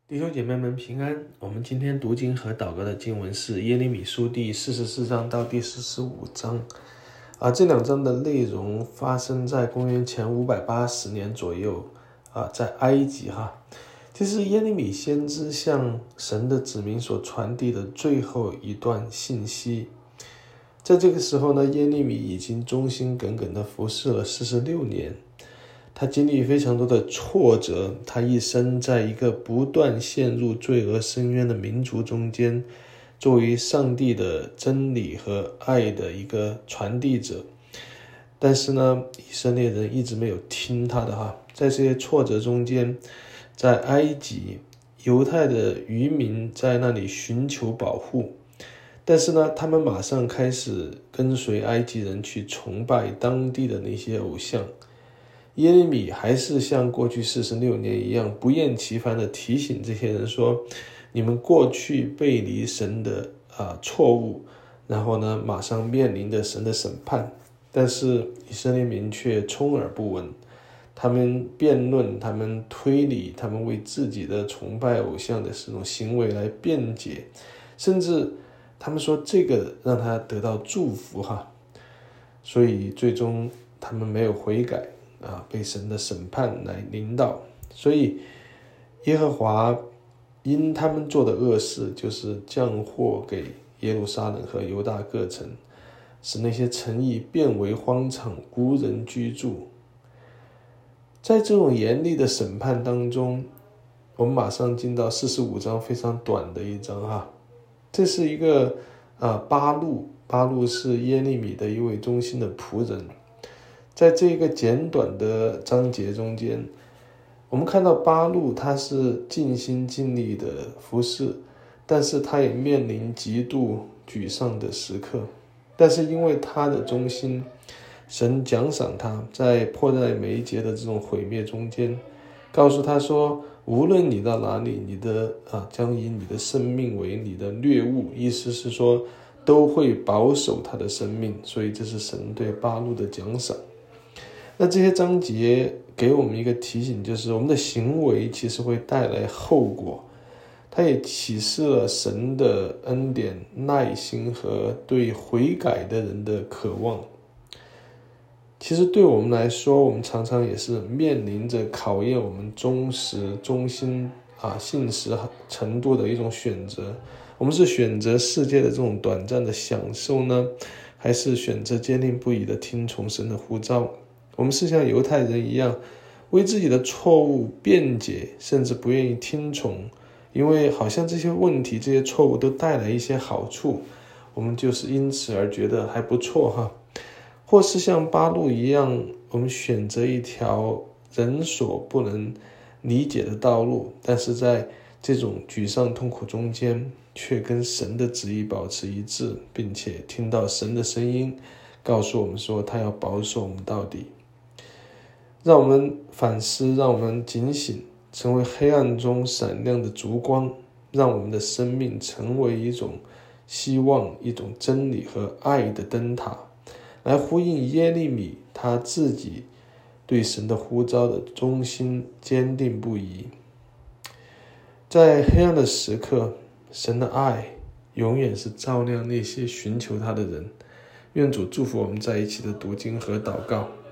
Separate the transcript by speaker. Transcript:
Speaker 1: 弟兄姐妹们平安。我们今天读经和祷告的经文是耶利米书第44章到第45章。这两章的内容发生在公元前580年左右，在埃及这是耶利米先知向神的子民所传递的最后一段信息。在这个时候呢，耶利米已经忠心耿耿地服侍了46年。他经历非常多的挫折，他一生在一个不断陷入罪恶深渊的民族中间，作为上帝的真理和爱的一个传递者。但是呢，以色列人一直没有听他的在这些挫折中间，在埃及，犹太的渔民在那里寻求保护，但是呢，他们马上开始跟随埃及人去崇拜当地的那些偶像。耶利米还是像过去46年一样，不厌其烦地提醒这些人说，你们过去背离神的错误，然后呢，马上面临着神的审判。但是以色列民却充耳不闻，他们辩论，他们推理，他们为自己的崇拜偶像的这种行为来辩解，甚至他们说这个让他得到祝福所以最终他们没有悔改被神的审判来临到。所以耶和华因他们做的恶事，就是降祸给耶路撒冷和犹大各城，使那些城邑变为荒场，无人居住。在这种严厉的审判当中，我们马上进到45章非常短的一章这是一个巴路是耶利米的一位忠心的仆人。在这个简短的章节中间，我们看到巴路他是尽心尽力的服侍，但是他也面临极度沮丧的时刻。但是因为他的忠心，神奖赏他，在迫在眉睫的这种毁灭中间，告诉他说，无论你到哪里，你的将以你的生命为你的掠物，意思是说都会保守他的生命。所以这是神对巴路的奖赏。那这些章节给我们一个提醒，就是我们的行为其实会带来后果。它也启示了神的恩典、耐心和对悔改的人的渴望。其实对我们来说，我们常常也是面临着考验我们忠实、忠心信实程度的一种选择。我们是选择世界的这种短暂的享受呢，还是选择坚定不移的听从神的呼召？我们是像犹太人一样，为自己的错误辩解，甚至不愿意听从，因为好像这些问题、这些错误都带来一些好处，我们就是因此而觉得还不错或是像巴路一样，我们选择一条人所不能理解的道路，但是在这种沮丧痛苦中间，却跟神的旨意保持一致，并且听到神的声音告诉我们说，他要保守我们到底。让我们反思，让我们警醒，成为黑暗中闪亮的烛光，让我们的生命成为一种希望、一种真理和爱的灯塔，来呼应耶利米他自己对神的呼召的忠心坚定不移。在黑暗的时刻，神的爱永远是照亮那些寻求他的人。愿主祝福我们在一起的读经和祷告。